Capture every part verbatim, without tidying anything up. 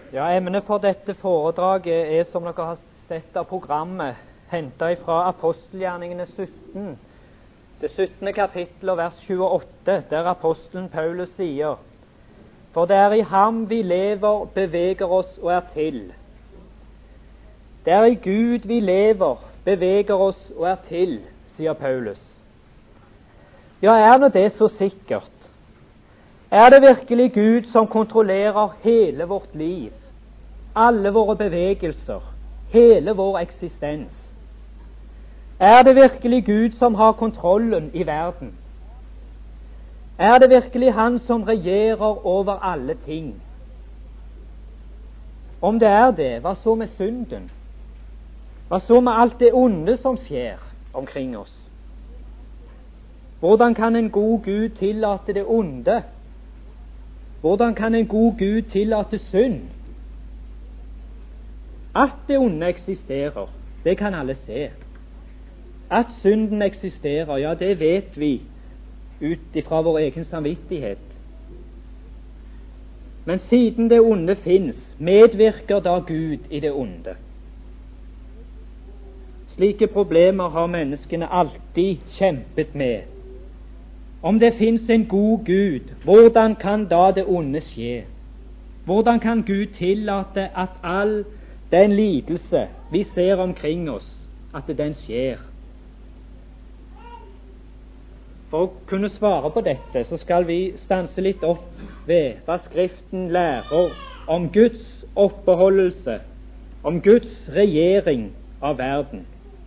Ja, Emnet for dette foredraget er, som dere har sett av programmet, hentet fra apostelgjerningene sytten, det syttende kapittel og vers tjueåtte, der apostelen Paulus sier: For det er i ham vi lever, beveger oss og er til. Det er i Gud vi lever, beveger oss og er til, sier Paulus. Ja, er nå det så sikkert? Er det virkelig Gud som kontrollerer hele vårt liv, alle våre bevegelser, hele vår eksistens? Er det virkelig Gud som har kontrollen i verden? Er det virkelig Han som regjerer over alle ting? Om det er det, hva så med synden? Hva så med alt det onde som skjer omkring oss? Hvordan kan en god Gud tillate det onde? Hvordan kan en god Gud tillate synd? At det onde eksisterer, det kan alle se. At synden eksisterer, ja, det vet vi ut ifra vår egen samvittighet. Men siden det onde finnes, medvirker da Gud i det onde. Slike problemer har menneskene alltid kjempet med. Om det finnes en god Gud, hvordan kan da det onde skje? Hvordan kan Gud tillate at all den lidelse vi ser omkring oss, at den skjer? For å kunne svare på dette, så skal vi stanse litt opp ved hva Skriften lærer om Guds oppbeholdelse, om Guds regjering av verden.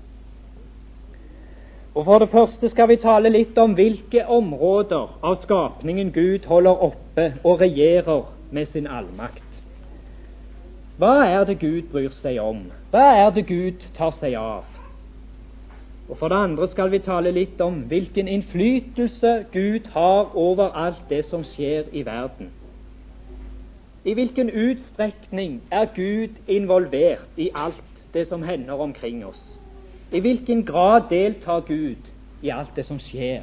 Og for det første skal vi tale litt om hvilke områder av skapningen Gud holder oppe og regjerer med sin allmakt. Hva er det Gud bryr seg om? Hva er det Gud tar seg av? Og for det andre skal vi tale litt om hvilken innflytelse Gud har over alt det som skjer i verden. I hvilken utstrekning er Gud involvert i alt det som hender omkring oss? I hvilken grad deltar Gud i alt det som skjer?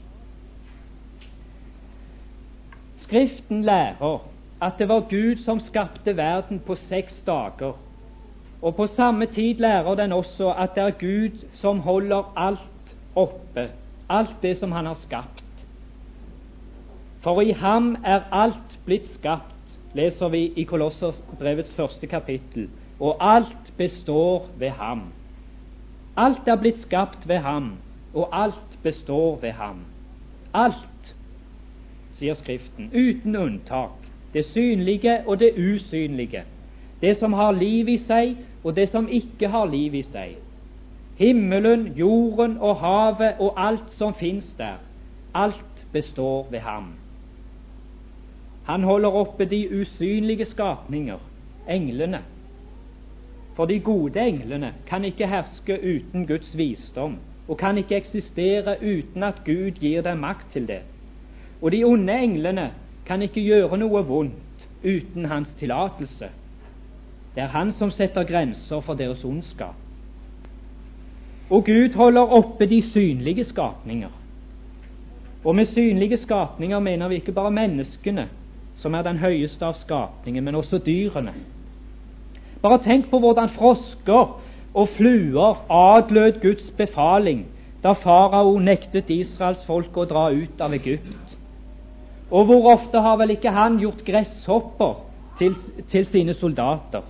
Skriften lærer at det var Gud som skapte verden på seks dager, og på samme tid lærer den også at det er Gud som holder alt oppe, alt det som Han har skapt. For i ham er alt blitt skapt, leser vi i Kolosserbrevets første kapittel, og alt består ved ham. Alt er blitt skapt ved ham, og alt består ved ham. Alt, sier Skriften, uten unntak, det synlige og det usynlige, det som har liv i seg og det som ikke har liv i seg. Himmelen, jorden og havet og alt som finnes der, alt består ved ham. Han holder oppe de usynlige skapninger, englene. For de gode englene kan ikke herske uten Guds visdom, og kan ikke eksistere uten at Gud gir dem makt til det. Og de onde englene kan ikke gjøre noe vondt uten hans tillatelse. Det er han som setter grenser for deres ondskap. Og Gud holder oppe de synlige skapninger. Og med synlige skapninger mener vi ikke bare menneskene, som er den høyeste av skapningen, men også dyrene. Bare tenk på hvordan frosker og fluer adlød Guds befaling da farao nektet Israels folk å dra ut av Egypt. Og hvor ofte har vel ikke han gjort gresshopper til, til sine soldater?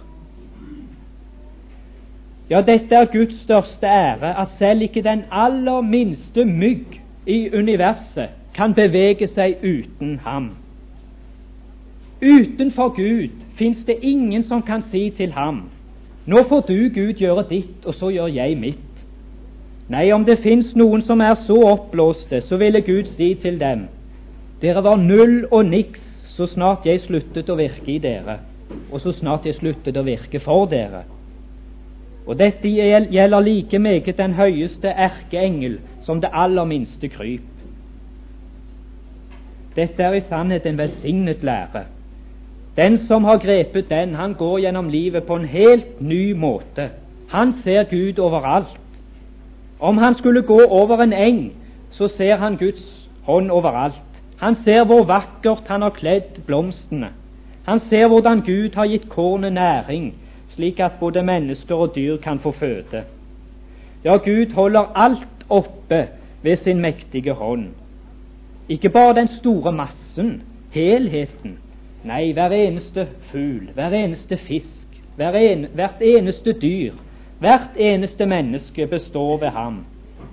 Ja, dette er Guds største ære, at selv ikke den aller minste mygg i universet kan bevege seg uten ham. Utenfor Gud finnes det ingen som kan si til ham: nå får du, Gud, gjøre ditt, og så gjør jeg mitt. Nei, om det finnes noen som er så oppblåste, så ville Gud si til dem: dere var null og niks så snart jeg sluttet å virke i dere, og så snart jeg sluttet å virke for dere. Og dette gjelder like meget den høyeste erkeengel som det aller minste kryp. Dette er i sannhet en velsignet lære. Den som har grepet den, han går gjennom livet på en helt ny måte. Han ser Gud overalt. Om han skulle gå over en eng, så ser han Guds hånd overalt. Han ser hvor vakkert han har kledd blomstene. Han ser hvordan Gud har gitt kornet næring, slik at både mennesker og dyr kan få føde. Ja, Gud holder alt oppe ved sin mektige hånd. Ikke bare den store massen, helheten. Nei, hver eneste fugl, hver eneste fisk, hver en, hvert eneste dyr, hvert eneste menneske består ved ham.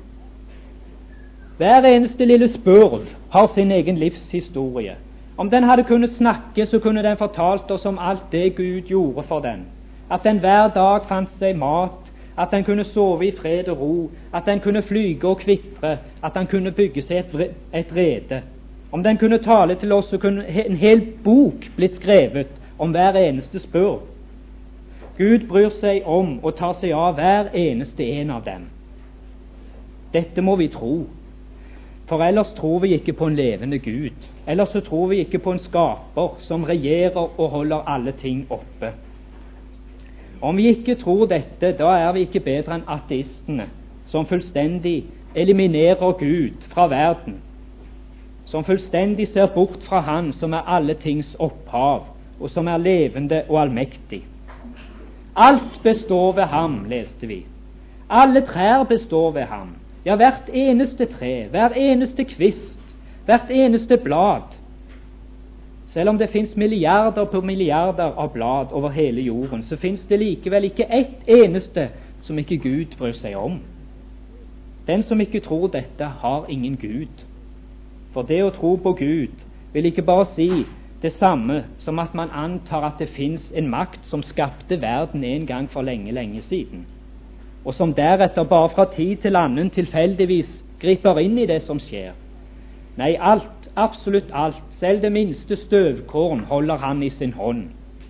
Hver eneste lille spurv har sin egen livshistorie. Om den hadde kunnet snakke, så kunne den fortalt oss om alt det Gud gjorde for den. At den hver dag fant seg mat, at den kunne sove i fred og ro, at den kunne flyge og kvitre, at den kunne bygge seg et, et rede. Om den kunne tale til oss, så kunne en hel bok blitt skrevet om hver eneste spurv. Gud bryr seg om og tar seg av hver eneste en av dem. Dette må vi tro, for ellers tror vi ikke på en levende Gud. Ellers så tror vi ikke på en skaper som regjerer og holder alle ting oppe. Om vi ikke tror dette, da er vi ikke bedre enn ateistene, som fullstendig eliminerer Gud fra verden, som fullstendig ser bort fra Han som er alle tings opphav, og som er levende og allmektig. Alt består ved ham, leste vi. Alle trær består ved ham. Ja, hvert eneste tre, hver eneste kvist, hvert eneste blad. Selv om det finnes milliarder på milliarder av blad over hele jorden, så finnes det likevel ikke ett eneste som ikke Gud bryr seg om. Den som ikke tror dette, har ingen Gud. For det å tro på Gud vil ikke bare si det samme som at man antar at det finnes en makt som skapte verden en gang for lenge, lenge siden, og som deretter bare fra tid til annen tilfeldigvis griper inn i det som skjer. Nei, alt, absolutt alt, selv det minste støvkorn holder han i sin hånd.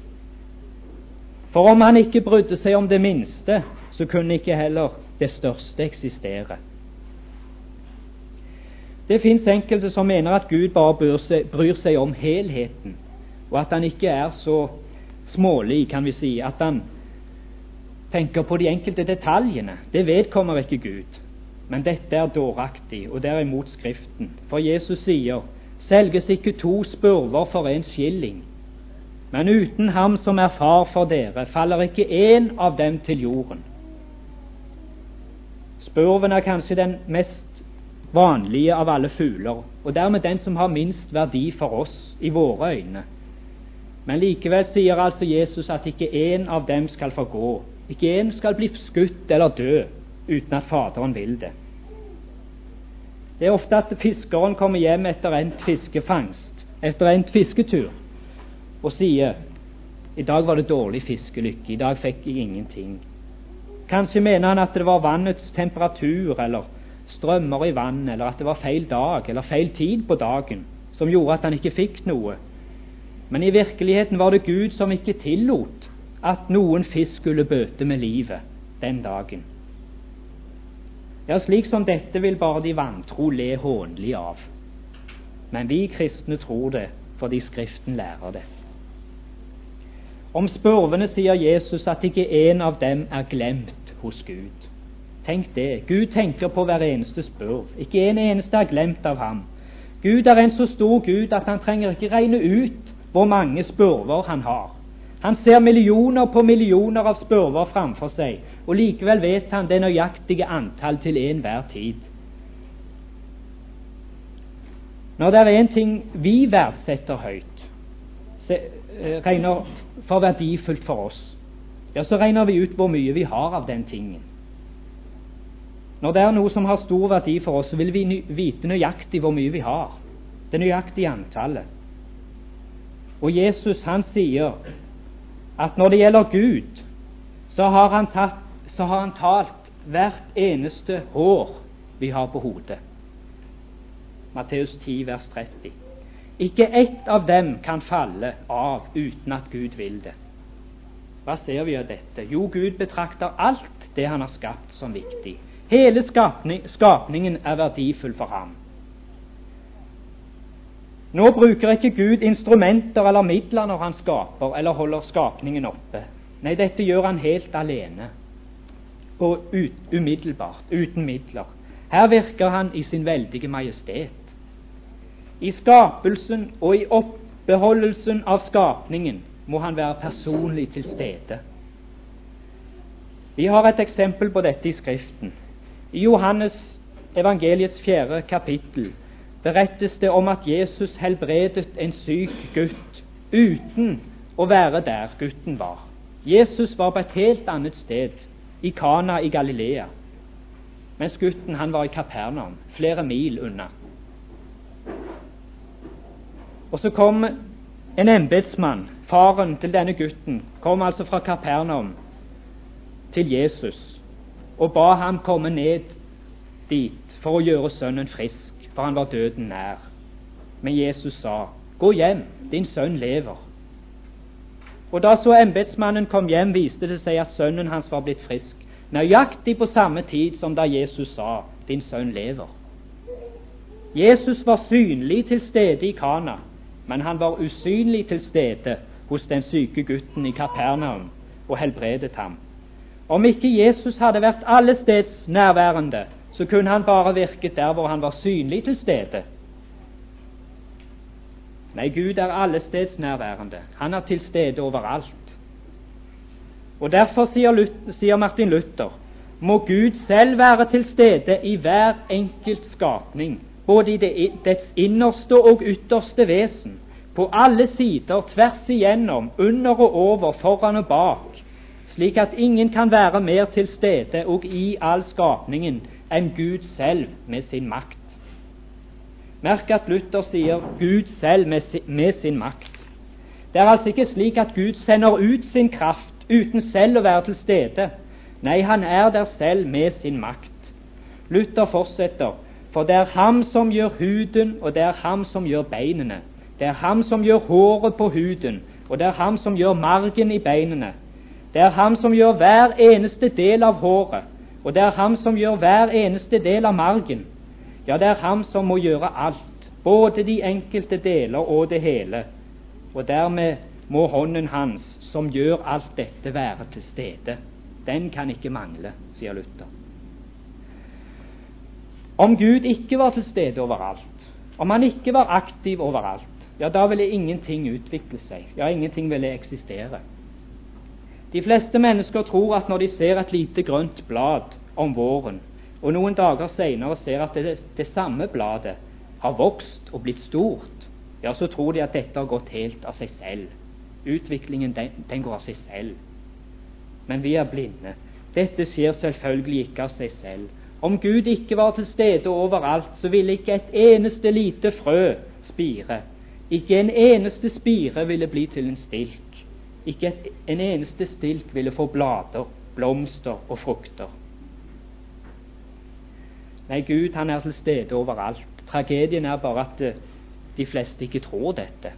For om han ikke brydde seg om det minste, så kunne ikke heller det største eksistere. Det finnes enkelte som mener at Gud bare bryr seg, bryr seg om helheten, og at han ikke er så smålig, kan vi si, at han tenker på de enkelte detaljene. Det vedkommer ikke Gud. Men dette er dåraktig, og det er imot Skriften. For Jesus sier, selges ikke to spurver for en skilling, men uten ham som er far for dere, faller ikke en av dem til jorden. Spurven er kanskje den mest vanlige av alle fugler, og dermed den som har minst verdi for oss i våre øyne. Men likevel sier altså Jesus at ikke en av dem skal forgå, ikke en skal bli skutt eller dø uten at Faderen vil det. Det er ofte at fiskeren kommer hjem etter endt fiskefangst, etter endt fisketur, og sier, i dag var det dårlig fiskelykke, i dag fikk jeg ingenting. Kanskje mener han at det var vannets temperatur, eller strømmer i vannet, eller at det var feil dag, eller feil tid på dagen, som gjorde at han ikke fikk noe. Men i virkeligheten var det Gud som ikke tillot at noen fisk skulle bøte med livet den dagen. Ja, slik som dette vil bare de vantro le hånlig av. Men vi kristne tror det, fordi Skriften lærer det. Om spurvene sier Jesus at ikke en av dem er glemt hos Gud. Tenk det, Gud tenker på hver eneste spurv. Ikke en eneste er glemt av ham. Gud er en så stor Gud at han trenger ikke regne ut hvor mange spurver han har. Han ser millioner på millioner av spurver framfor seg, og likevel vet han det nøyaktige antall til enhver tid. Når det er en ting vi verdsetter høyt, se, eh, regner for verdifullt for oss, ja, så regner vi ut hvor mye vi har av den tingen. Når det er noe som har stor verdi for oss, så vil vi ny- vite nøyaktig hvor mye vi har, det nøyaktige antallet. Og Jesus, han sier at når det gjelder Gud, så har han, tatt, så har han talt hvert eneste hår vi har på hodet. Matteus ti, vers tretti. Ikke ett av dem kan falle av uten at Gud vil det. Hva ser vi av dette? Jo, Gud betrakter alt det han har skapt som viktig. Hele skapning, skapningen er verdifull for ham. Nå bruker ikke Gud instrumenter eller midler når han skaper eller holder skapningen oppe. Nei, dette gjør han helt alene og ut, umiddelbart, uten midler. Her virker han i sin veldige majestet. I skapelsen og i beholdelsen av skapningen, må han være personlig til stede. Vi har et eksempel på dette i Skriften. I Johannes evangeliets fjerde kapittel berettes det om at Jesus helbredet en syk gutt uten å være der gutten var. Jesus var på et helt annet sted, i Kana i Galilea, mens gutten han var i Kapernaum, flere mil unna. Og så kom en embetsmann, faren til denne gutten, kom altså fra Kapernaum til Jesus og ba ham komme ned dit for å gjøre sønnen frisk, for han var døden nær. Men Jesus sa, gå hjem, din sønn lever. Og da så embetsmannen kom hjem, viste det seg at sønnen hans var blitt frisk, nøyaktig på samme tid som da Jesus sa, din sønn lever. Jesus var synlig til stede i Kana, men han var usynlig til stede hos den syke gutten i Kapernaum og helbredet ham. Om ikke Jesus hadde vært allesteds nærværende, så kunne han bare virket der hvor han var synlig til stede. Nei, Gud er allesteds nærværende. Han er til stede overalt. Og derfor sier, Luther, sier Martin Luther, må Gud selv være til stede i hver enkelt skapning, både i det, dets innerste og ytterste vesen, på alle sider, tvers igjennom, under og over, foran og bak, slik at ingen kan være mer til stede og i all skapningen enn Gud selv med sin makt. Merk at Luther sier Gud selv med sin, med sin makt. Det er altså ikke slik at Gud sender ut sin kraft uten selv å være til stede. Nei, han er der selv med sin makt. Luther fortsetter, for det er ham som gjør huden, og det er ham som gjør beinene. Det er ham som gjør håret på huden, og det er ham som gjør margen i beinene. Det er ham som gjør hver eneste del av håret, og det er ham som gjør hver eneste del av margen. Ja, det er ham som må gjøre alt, både de enkelte deler og det hele. Og dermed må hånden hans, som gjør alt dette, være til stede. Den kan ikke mangle, sier Luther. Om Gud ikke var til stede overalt, om han ikke var aktiv overalt, ja, da ville ingenting utvikle seg, ja, ingenting ville eksistere. De fleste mennesker tror at når de ser et lite grønt blad om våren, og noen dager senere ser at det, det samme bladet har vokst og blitt stort, ja, så tror de at dette har gått helt av seg selv. Utviklingen, den, den går av seg selv. Men vi er blinde. Dette skjer selvfølgelig ikke av seg selv. Om Gud ikke var til stede overalt, så ville ikke et eneste lite frø spire. Ikke en eneste spire ville bli til en stilk. Ikke et, en eneste stilk ville få blader, blomster og frukter. Nei, Gud, han er til stede overalt. Tragedien er bare at de fleste ikke tror dette.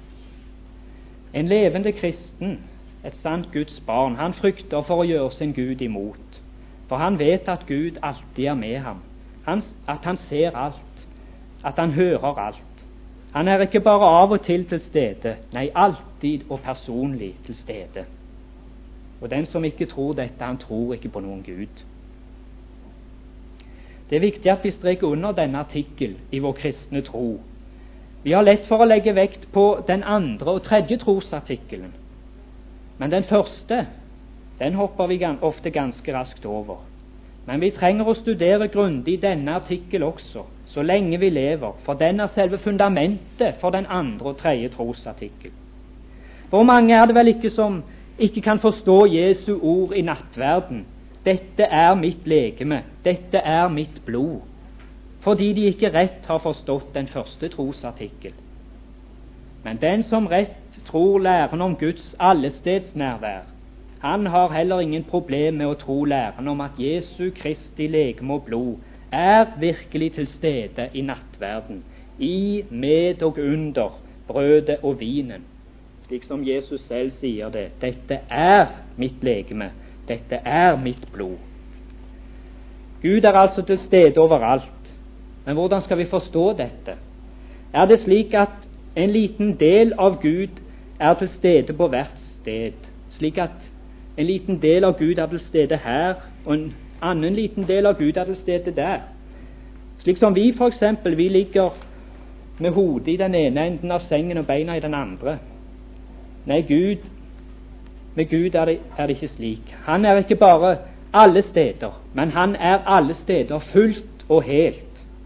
En levende kristen, et sant Guds barn, han frykter for å gjøre sin Gud imot. For han vet at Gud alltid er med ham, han, at han ser alt, at han hører alt. Han er ikke bare av og til til stede, nei, alltid og personlig til stede. Og den som ikke tror dette, han tror ikke på noen Gud. Det er viktig at vi streker under denne artikkel i vår kristne tro. Vi har lett for å legge vekt på den andre og tredje trosartikkelen, men den første, den hopper vi ofte ganske raskt over. Men vi trenger å studere grundig denne artikkel også, så lenge vi lever, for den er selve fundamentet for den andre og tredje trosartikkel. Hvor mange er det vel ikke som ikke kan forstå Jesu ord i nattverden? Dette er mitt legeme, dette er mitt blod, fordi de ikke rett har forstått den første trosartikkel. Men den som rett tror læren om Guds allestedsnærvær, han har heller ingen problem med å tro læren om at Jesu Kristi legeme og blod er virkelig til stede i nattverden, i, med og under brødet og vinen, slik som Jesus selv sier det. Dette er mitt legeme, dette er mitt blod. Gud er altså til stede overalt. Men hvordan skal vi forstå dette? Er det slik at en liten del av Gud er til stede på hvert sted, slik at en liten del av Gud er til stede her, og en annen liten del av Gud er til stede der? Slik som vi for eksempel, vi ligger med hodet i den ene enden av sengen og beina i den andre. Nei, Gud, med Gud er det, er det ikke slik. Han er ikke bare alle steder, men han er alle steder fullt og helt.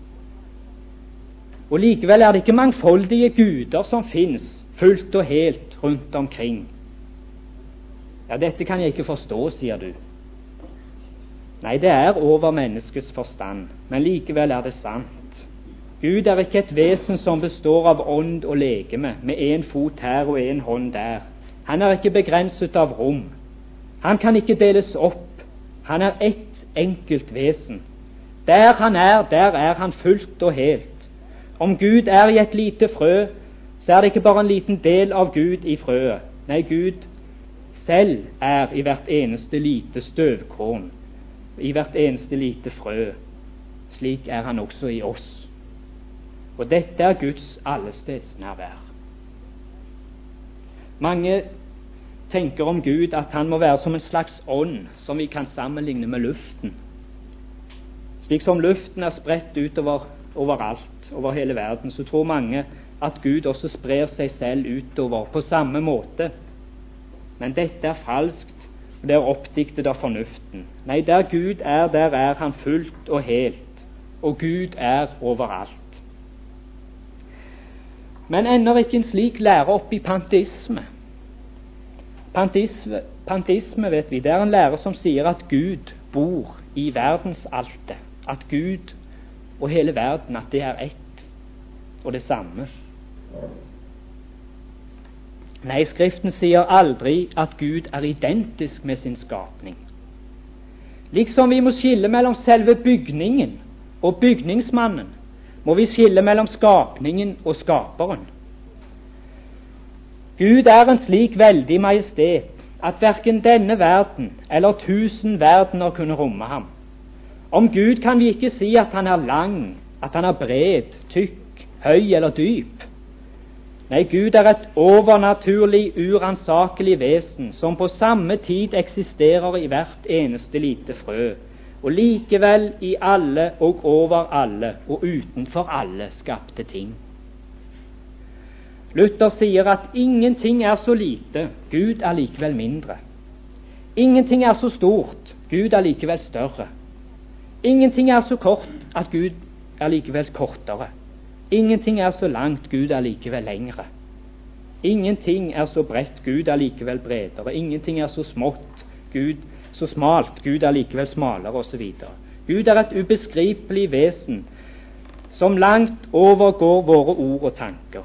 Og likevel er det ikke mangfoldige guder som finnes fullt og helt rundt omkring. Ja, dette kan jeg ikke forstå, sier du. Nei, det er over menneskets forstand, men likevel er det sant. Gud er ikke et vesen som består av ånd og legeme, med en fot her og en hånd der. Han er ikke begrenset av rom. Han kan ikke deles opp. Han er ett enkelt vesen. Der han er, der er han fullt og helt. Om Gud er i et lite frø, så er det ikke bare en liten del av Gud i frøet. Nei, Gud selv er i hvert eneste lite støvkorn, i hvert eneste lite frø. Slik er han også i oss. Og dette er Guds allestedsnærvær. Mange tenker om Gud at han må være som en slags ånd som vi kan sammenligne med luften. Slik som luften er spredt utover overalt, over hele verden, så tror mange at Gud også sprer seg selv utover på samme måte. Men dette er falskt, og det er oppdiktet av fornuften. Nei, der Gud er, der er han fullt og helt, og Gud er overalt. Men ender ikke en slik lære opp i panteisme? Panteisme, panteisme vet vi, det er en lære som sier at Gud bor i verdensaltet, at Gud og hele verden, at det er ett og det samme. Nei, Skriften sier aldri at Gud er identisk med sin skapning. Liksom vi må skille mellom selve bygningen og bygningsmannen, må vi skille mellom skapningen og skaperen. Gud er en slik veldig majestet at hverken denne verden eller tusen verdener kunne romme ham. Om Gud kan vi ikke si at han er lang, at han er bred, tykk, høy eller dyp. Nei, Gud er et overnaturlig, uransakelig vesen som på samme tid eksisterer i hvert eneste lite frø, og likevel i alle og over alle og utenfor alle skapte ting. Luther sier at ingenting er så lite, Gud er likevel mindre. Ingenting er så stort, Gud er likevel større. Ingenting er så kort at Gud er likevel kortere. Ingenting er så langt, Gud er likevel lengre. Ingenting er så bredt, Gud er likevel bredere. Ingenting er så smått, Gud så smalt, Gud er likevel smalere, osv. Gud er et ubeskripelig vesen som langt overgår våre ord og tanker.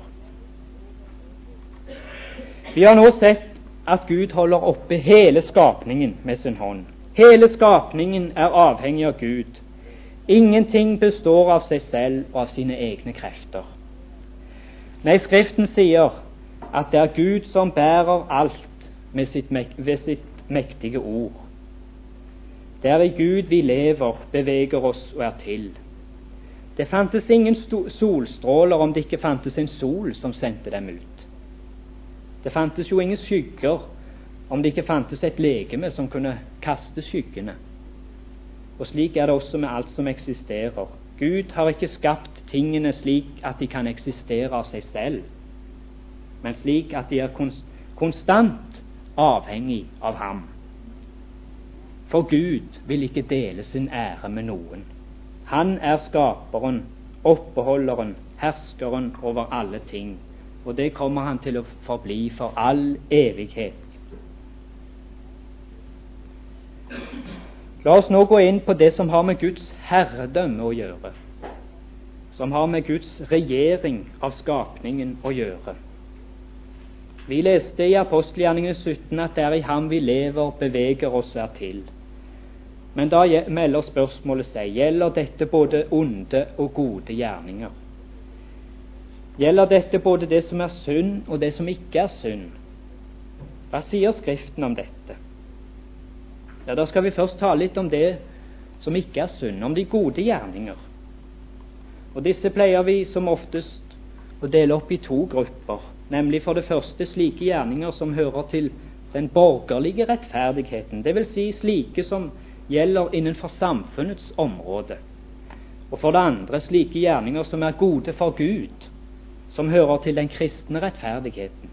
Vi har nå sett at Gud holder oppe hele skapningen med sin hånd. Hele skapningen er avhengig av Gud. Ingenting består av seg selv og av sine egne krefter. Nei, Skriften sier at det er Gud som bærer alt med sitt, ved sitt mektige ord. Det er i Gud vi lever, beveger oss og er til. Det fantes ingen solstråler om det ikke fantes en sol som sendte dem ut. Det fantes jo ingen skygger om det ikke fantes et legeme som kunne kaste skyggene. Og slik er det også med alt som eksisterer. Gud har ikke skapt tingene slik at de kan eksistere av seg selv, men slik at de er konstant avhengig av ham. For Gud vil ikke dele sin ære med noen. Han er skaperen, oppreholderen, herskeren over alle ting, og det kommer han til å forbli for all evighet. La oss nå gå inn på det som har med Guds herredømme å gjøre, som har med Guds regjering av skapningen å gjøre. Vi leste i Apostelgjerningene sytten at det er i ham vi lever, beveger oss og er til. Men da melder spørsmålet seg, gjelder dette både onde og gode gjerninger? Gjelder dette både det som er synd og det som ikke er synd? Hva sier Skriften om dette? Ja, da skal vi først ta litt om det som ikke er synd, om de gode gjerninger. Og disse pleier vi som oftest å dele opp i to grupper, nemlig for det første slike gjerninger som hører til den borgerlige rettferdigheten, det vil si slike som gjelder innenfor samfunnets område, og for det andre slike gjerninger som er gode for Gud, som hører til den kristne rettferdigheten.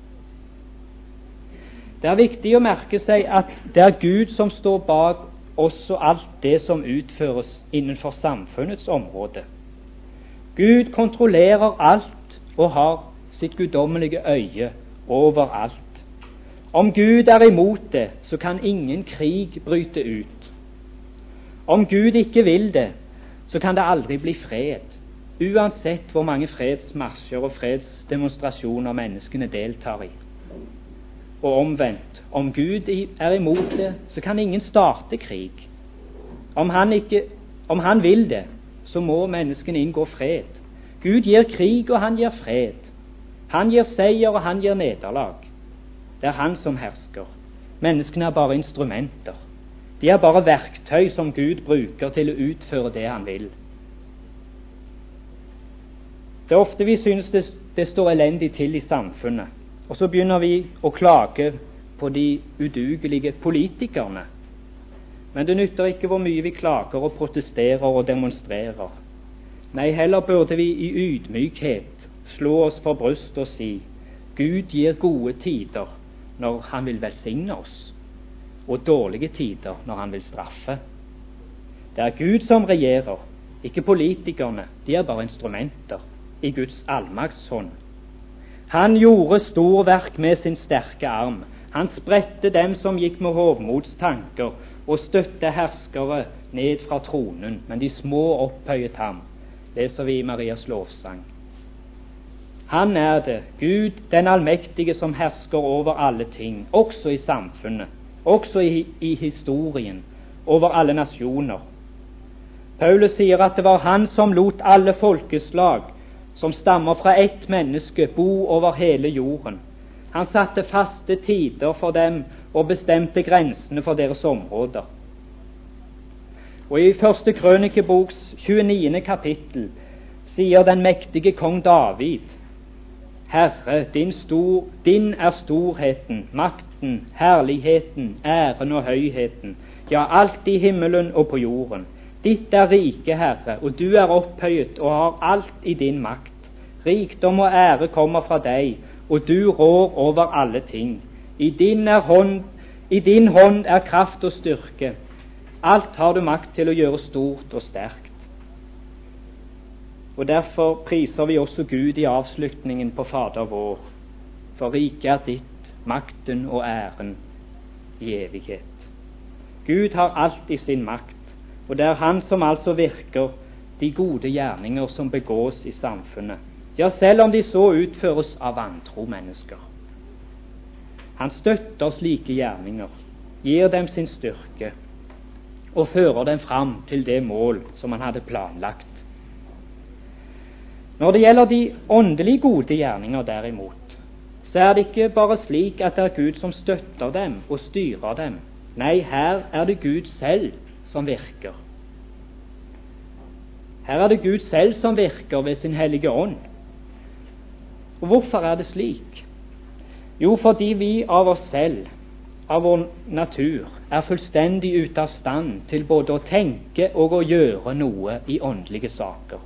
Det er viktig å merke seg at det er Gud som står bak også alt det som utføres innenfor samfunnets område. Gud kontrollerer alt og har sitt guddommelige øye over alt. Om Gud er imot det, så kan ingen krig bryte ut. Om Gud ikke vil det, så kan det aldri bli fred, uansett hvor mange fredsmarsjer og fredsdemonstrasjoner menneskene deltar i. Og omvendt, om Gud er imot det, så kan ingen starte krig. Om han, ikke, om han vil det, så må menneskene inngå fred. Gud gir krig, og han gir fred. Han gir seier, og han gir nederlag. Det er han som hersker. Menneskene er bare instrumenter. De er bare verktøy som Gud bruker til å utføre det han vil. Det er ofte vi synes det, det står elendig til i samfunnet, og så begynner vi å klage på de udugelige politikerne. Men det nytter ikke hvor mye vi klager og protesterer og demonstrerer. Nei, heller burde vi i ydmykhet slå oss for bryst og si: Gud gir gode tider når han vil velsigne oss, og dårlige tider når han vil straffe. Det er Gud som regjerer, ikke politikerne. De er bare instrumenter i Guds allmaktshånd. Han gjorde storverk med sin sterke arm. Han spredte dem som gikk med hovmodstanker, og støtte herskere ned fra tronen, men de små opphøyet ham, leser vi i Marias lovsang. Han er det, Gud den allmektige, som hersker over alle ting, også i samfunnet, også i, i historien, over alle nasjoner. Paulus sier at det var han som lot alle folkeslag som stammer fra ett menneske, bo over hele jorden. Han satte faste tider for dem og bestemte grensene for deres områder. Og i første krønikeboks tjueniende kapittel sier den mektige kong David: Herre, din, stor, din er storheten, makten, herligheten, æren og høyheten, ja, alt i himmelen og på jorden. Ditt er rike, Herre, og du er opphøyet og har alt i din makt. Rikdom og ære kommer fra deg, og du rår over alle ting. I din, er hånd, I din hånd er kraft og styrke. Alt har du makt til å gjøre stort og sterkt. Og derfor priser vi også Gud i avslutningen på Fader vår, for riket er ditt, makten og æren i evighet. Gud har alt i sin makt, og det er han som altså virker de gode gjerninger som begås i samfunnet, ja, selv om de så utføres av vantro mennesker. Han støtter slike gjerninger, gir dem sin styrke og fører dem fram til det mål som han hadde planlagt. Når det gjelder de åndelig gode gjerninger derimot, så er det ikke bare slik at det er Gud som støtter dem og styrer dem. Nei, her er det Gud selv som virker. Her er det Gud selv som virker ved sin hellige ånd. Og hvorfor er det slik? Jo, fordi vi av oss selv, av vår natur, er fullstendig ute av stand til både å tenke og å gjøre noe i åndelige saker.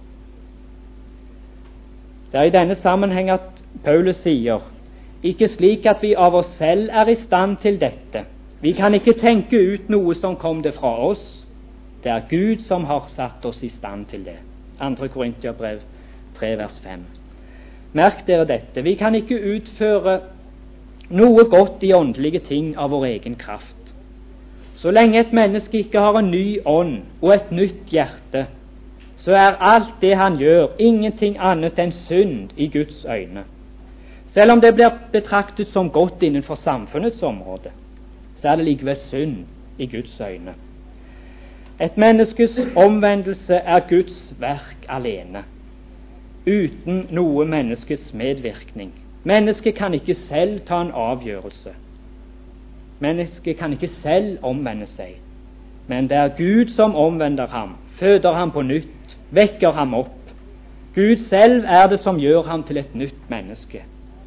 Det er i denne sammenheng at Paulus sier: ikke slik at vi av oss selv er i stand til dette. Vi kan ikke tenke ut noe som kom det fra oss. Det er Gud som har satt oss i stand til det. Andre Korinterbrev tre vers fem. Merk dere dette. Vi kan ikke utføre noe godt i åndelige ting av vår egen kraft. Så lenge et menneske ikke har en ny ånd og et nytt hjerte, så er alt det han gjør, ingenting annet enn synd i Guds øyne. Selv om det blir betraktet som godt innenfor samfunnets område, så er det likevel synd i Guds øyne. Et menneskes omvendelse er Guds verk alene, uten noe menneskes medvirkning. Mennesket kan ikke selv ta en avgjørelse. Mennesket kan ikke selv omvende seg. Men det er Gud som omvender ham, føder ham på nytt, vekker ham opp. Gud selv er det som gjør ham til et nytt menneske.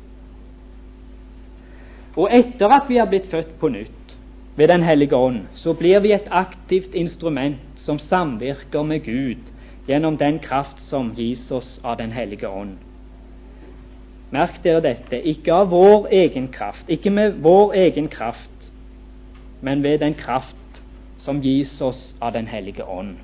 Og etter at vi er blitt født på nytt ved Den hellige ånd, så blir vi et aktivt instrument som samvirker med Gud gjennom den kraft som gis oss av Den hellige ånd. merk dere dette, ikke av vår egen kraft, ikke med vår egen kraft, men ved den kraft som gis oss av Den hellige ånd.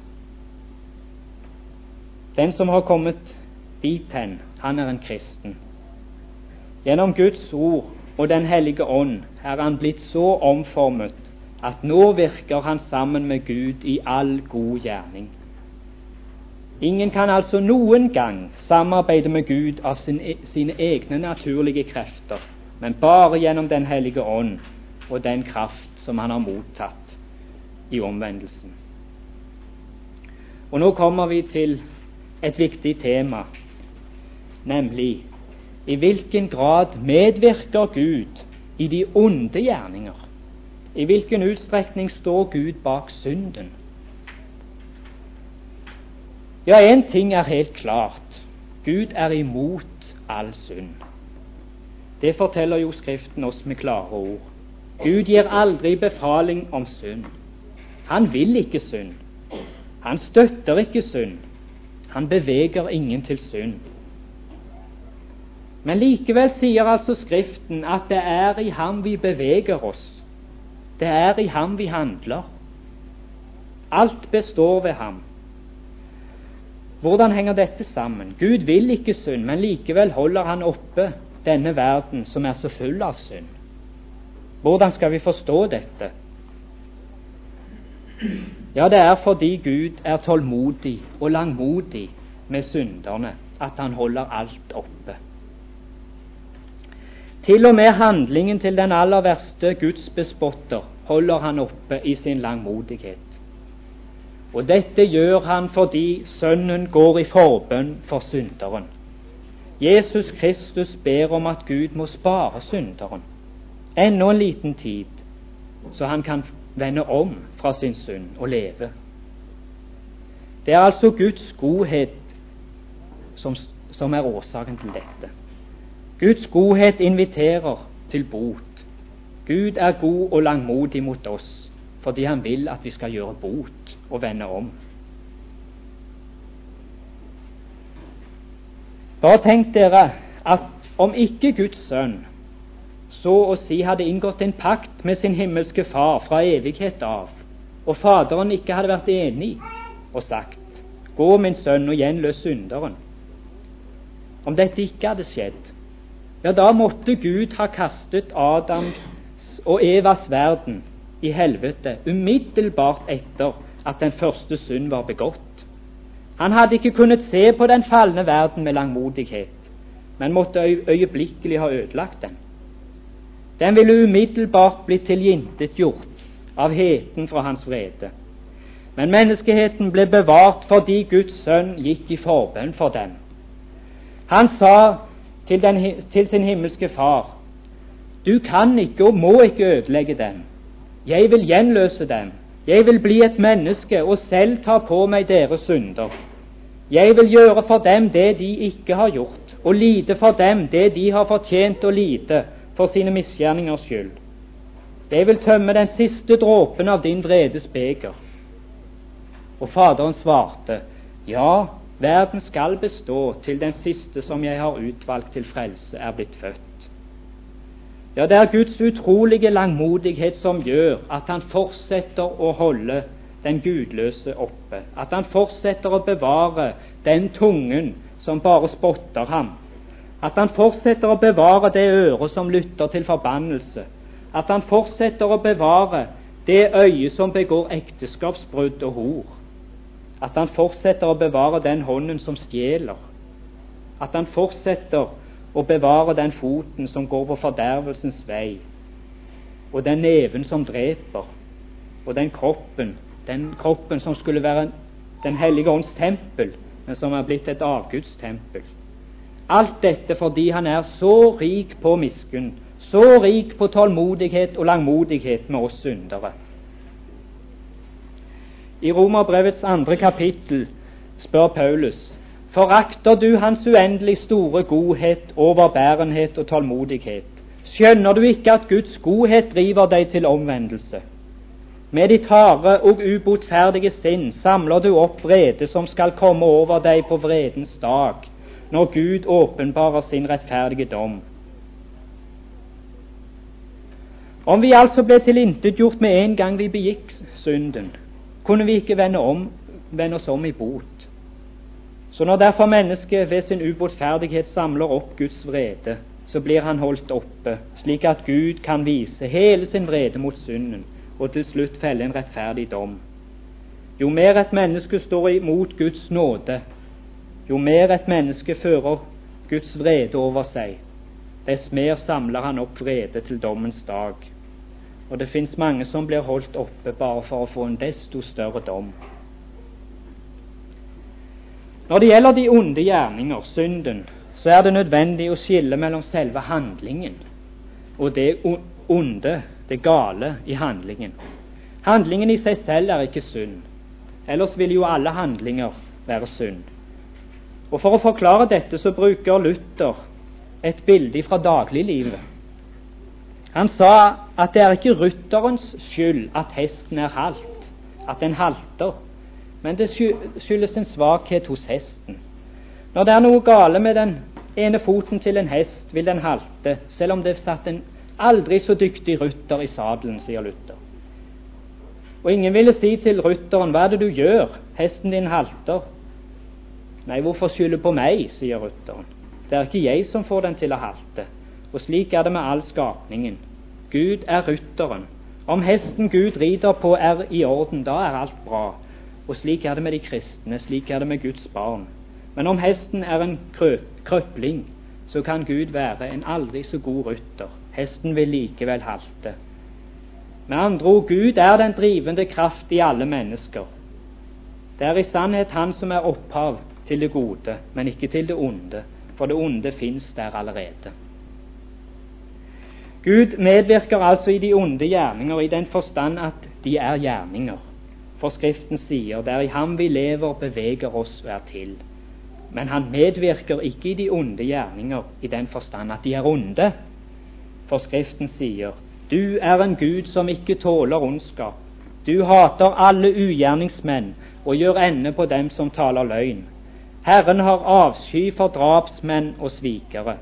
Den som har kommet dit hen, han er en kristen. Gjennom Guds ord og Den hellige ånd er han blitt så omformet at nå virker han sammen med Gud i all god gjerning. Ingen kan altså noen gang samarbeide med Gud av sin, sine egne naturlige krefter, men bare gjennom Den hellige ånd og den kraft som han har mottatt i omvendelsen. Og nå kommer vi til et viktig tema, nemlig i hvilken grad medvirker Gud i de onde gjerninger? I hvilken utstrekning står Gud bak synden? Ja, en ting er helt klart. Gud er imot all synd. Det forteller jo Skriften oss med klare ord. Gud gir aldri befaling om synd. Han vil ikke synd. Han støtter ikke synd. Han beveger ingen til synd. Men likevel sier altså Skriften at det er i ham vi beveger oss. Det er i ham vi handler. Alt består ved ham. Hvordan henger dette sammen? Gud vil ikke synd, men likevel holder han oppe denne verden som er så full av synd. Hvordan skal vi forstå dette? Ja, det er fordi Gud er tålmodig og langmodig med synderne at han holder alt oppe. Til og med handlingen til den aller verste Guds bespotter holder han oppe i sin langmodighet. Og dette gjør han fordi Sønnen går i forbønn for synderen. Jesus Kristus ber om at Gud må spare synderen ennå en liten tid, så han kan vende om fra sin synd og leve. Det er altså Guds godhet som, som er årsaken til dette. Guds godhet inviterer til bot. Gud er god og langmodig mot oss, fordi han vil at vi skal gjøre bot og vende om. Bare tenk dere at om ikke Guds sønn så å si hadde inngått en pakt med sin himmelske far fra evighet av, og faderen ikke hadde vært enig og sagt, gå min sønn og gjenløs synderen. Om dette ikke hadde skjedd, ja, da måtte Gud ha kastet Adams og Evas verden i helvete umiddelbart etter at den første synd var begått. Han hadde ikke kunnet se på den falne verden med langmodighet, men måtte øyeblikkelig ha ødelagt den. Den ville umiddelbart bli tilintetgjort av heten fra hans vrede. Men menneskeheten ble bevart fordi Guds sønn gikk i forbønn for dem. Han sa til, den, til sin himmelske far, du kan ikke og må ikke ødelegge dem. Jeg vil gjenløse dem. Jeg vil bli et menneske og selv ta på meg deres synder. Jeg vil gjøre for dem det de ikke har gjort, og lide for dem det de har fortjent å lide for sine misgjerningers skyld. Jeg vil tømme den siste dråpen av din vredes beger. Og Faderen svarte, ja, verden skal bestå til den siste som jeg har utvalgt til frelse er blitt født. Ja, det er Guds utrolige langmodighet som gjør at han fortsetter å holde den gudløse oppe, at han fortsetter å bevare den tungen som bare spotter ham, at han fortsetter å bevare det øret som lytter til forbannelse, at han fortsetter å bevare det øye som begår ekteskapsbrudd og hor, at han fortsetter å bevare den hånden som stjeler, at han fortsetter å bevare den foten som går på fordervelsens vei, og den neven som dreper, og den kroppen, den kroppen som skulle være den hellige ånds tempel, men som er blitt et avgudstempel. Alt dette fordi han er så rik på miskunn, så rik på tålmodighet og langmodighet med oss syndere. I Romerbrevets andre kapittel spør Paulus, forakter du hans uendelig store godhet, overbærenhet og tålmodighet? Skjønner du ikke at Guds godhet driver deg til omvendelse? Med ditt harde og ubotferdige sinn samler du opp vrede som skal komme over deg på vredens dag, når Gud åpenbarer sin rettferdige dom. Om vi altså ble tilintetgjort med en gang vi begikk synden, kunne vi ikke vende, om, vende oss om i bot. Så når derfor mennesket ved sin ubotferdighet samler opp Guds vrede, så blir han holdt oppe, slik at Gud kan vise hele sin vrede mot synden, og til slutt felle en rettferdig dom. Jo mer et menneske står imot Guds nåde, jo mer et menneske fører Guds vrede over seg, dess mer samler han opp vrede til dommens dag. Og det finnes mange som blir holdt oppe bare for å få en desto større dom. Når det gjelder de onde gjerninger, synden, så er det nødvendig å skille mellom selve handlingen og det onde, det gale i handlingen. Handlingen i seg selv er ikke synd. Ellers vil jo alle handlinger være synd. Og for å forklare dette så bruker Luther et bilde fra dagliglivet. Han sa at det er ikke rytterens skyld at hesten er halt, at den halter, men det skyldes en svakhet hos hesten. Når det er noe gale med den ene foten til en hest, vil den halte, selv om det satt en aldri så dyktig rytter i sadelen, sier Luther. Og ingen ville si til rytteren, hva er det du gjør? Hesten din halter. Nei, hvorfor skylde på meg, sier rytteren. Det er ikke jeg som får den til å halte. Og slik er det med all skapningen. Gud er rytteren. Om hesten Gud rider på er i orden, da er alt bra. Og slik er det med de kristne, slik er det med Guds barn. Men om hesten er en krø, krøpling, så kan Gud være en aldri så god rytter. Hesten vil likevel halte. Med andre ord, Gud er den drivende kraft i alle mennesker. Det er i sannhet han som er opphav til det gode, men ikke til det onde, for det onde finnes der allerede. Gud medvirker altså i de onde gjerninger i den forstand at de er gjerninger. For Skriften sier, det er i ham vi lever, beveger oss og er til. Men han medvirker ikke i de onde gjerninger i den forstand at de er onde. For Skriften sier, du er en Gud som ikke tåler ondskap. Du hater alle ugjerningsmenn og gjør ende på dem som taler løgn. Herren har avsky for drapsmenn og svikere.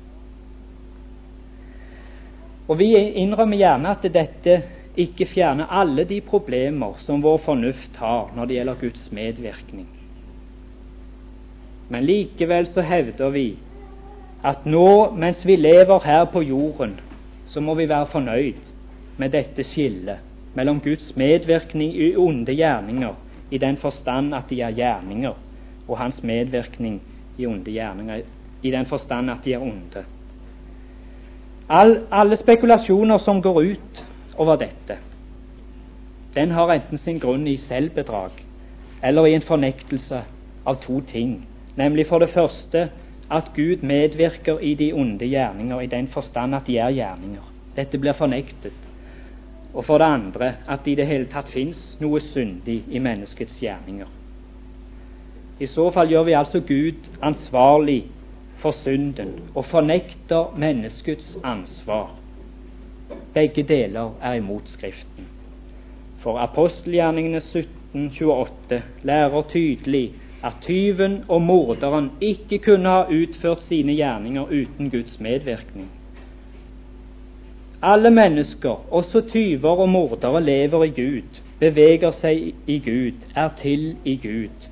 Og vi innrømmer gjerne at dette ikke fjerner alle de problemer som vår fornuft har når det gjelder Guds medvirkning. Men likevel så hevder vi at nå, mens vi lever her på jorden, så må vi være fornøyd med dette skillet mellom Guds medvirkning i onde gjerninger, i den forstand at de er gjerninger, og hans medvirkning i onde gjerninger, i den forstand at de er onde. All, alle spekulasjoner som går ut over dette, den har enten sin grunn i selvbedrag, eller i en fornektelse av to ting, nemlig for det første at Gud medvirker i de onde gjerninger i den forstand at de er gjerninger. Dette blir fornektet. Og for det andre at det i det hele tatt finnes noe syndig i menneskets gjerninger. I så fall gjør vi altså Gud ansvarlig for synden og fornekter menneskets ansvar. Begge deler er imot Skriften. For apostelgjerningene sytten tjueåtte lærer tydelig at tyven og morderen ikke kunne ha utført sine gjerninger uten Guds medvirkning. Alle mennesker, også tyver og mordere, lever i Gud, beveger seg i Gud, er til i Gud.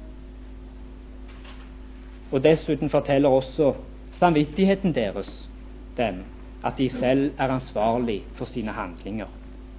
Og dessuten forteller også samvittigheten deres dem at de selv er ansvarlig for sine handlinger.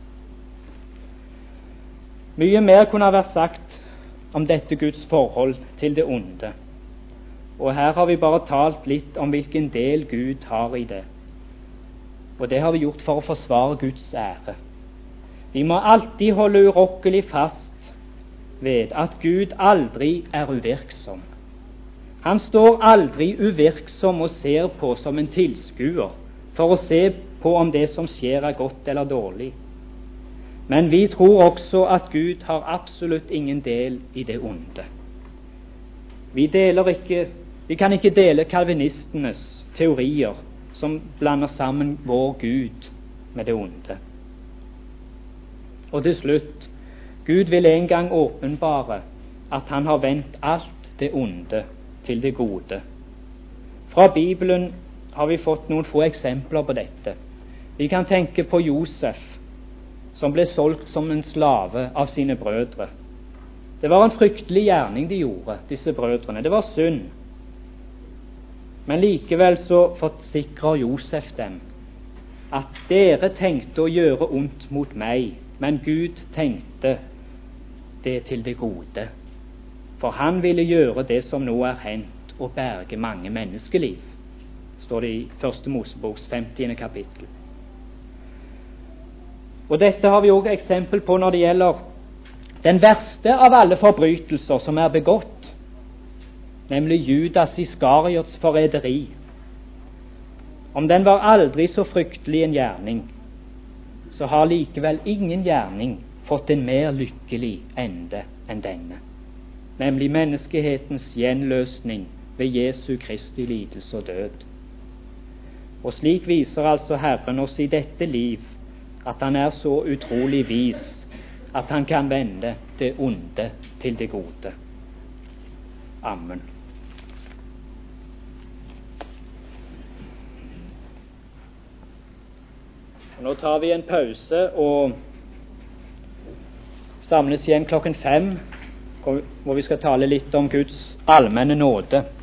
Mye mer kunne ha vært sagt om dette Guds forhold til det onde, og her har vi bare talt litt om hvilken del Gud har i det, og det har vi gjort for å forsvare Guds ære. Vi må alltid holde urokkelig fast ved at Gud aldri er uvirksom. Han står aldri uvirksom og ser på som en tilskuer for å se på om det som skjer er godt eller dårlig. Men vi tror også at Gud har absolutt ingen del i det onde. Vi, deler ikke, vi kan ikke dele kalvinistenes teorier som blander sammen vår Gud med det onde. Og til slutt, Gud vil en gang åpenbare at han har vendt alt det onde til det gode. Fra Bibelen har vi fått noen få eksempler på dette. Vi kan tenke på Josef, som ble solgt som en slave av sine brødre. Det var en fryktelig gjerning de gjorde, disse brødrene. Det var synd. Men likevel så forsikrer Josef dem at dere tenkte å gjøre ondt mot meg, men Gud tenkte det til det gode. For han ville gjøre det som nå er hendt, og berge mange menneskeliv, står det i Første Moseboks femtiende kapittel. Og dette har vi også eksempel på når det gjelder den verste av alle forbrytelser som er begått, nemlig Judas Iskariots forræderi. Om den var aldri så fryktelig en gjerning, så har likevel ingen gjerning fått en mer lykkelig ende enn denne, nemlig menneskehetens gjenløsning ved Jesu Kristi lidelse og død. Og slik viser altså Herren oss i dette liv at han er så utrolig vis at han kan vende det onde til det gode. Amen. Nå tar vi en pause og samles igjen klokken fem, hvor vi skal tale litt om Guds allmenne nåde.